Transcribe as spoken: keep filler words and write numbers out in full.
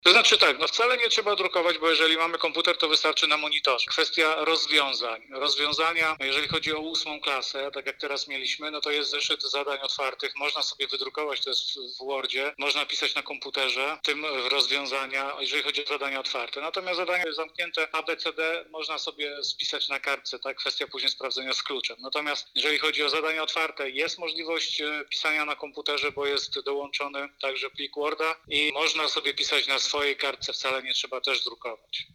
To znaczy tak, no wcale nie trzeba drukować, bo jeżeli mamy komputer, to wystarczy na monitorze. Kwestia rozwiązań. Rozwiązania, jeżeli chodzi o ósmą klasę, tak jak teraz mieliśmy, no to jest zeszyt zadań otwartych. Można sobie wydrukować, to jest w Wordzie, można pisać na komputerze, tym rozwiązania, jeżeli chodzi o zadania otwarte. Natomiast zadania zamknięte A, B, C, D można sobie spisać na kartce, tak? Kwestia później sprawdzenia z kluczem. Natomiast jeżeli chodzi o zadania otwarte, jest możliwość pisania na komputerze, bo jest dołączony także plik Worda i można sobie pisać na swojej kartce, wcale nie trzeba też drukować.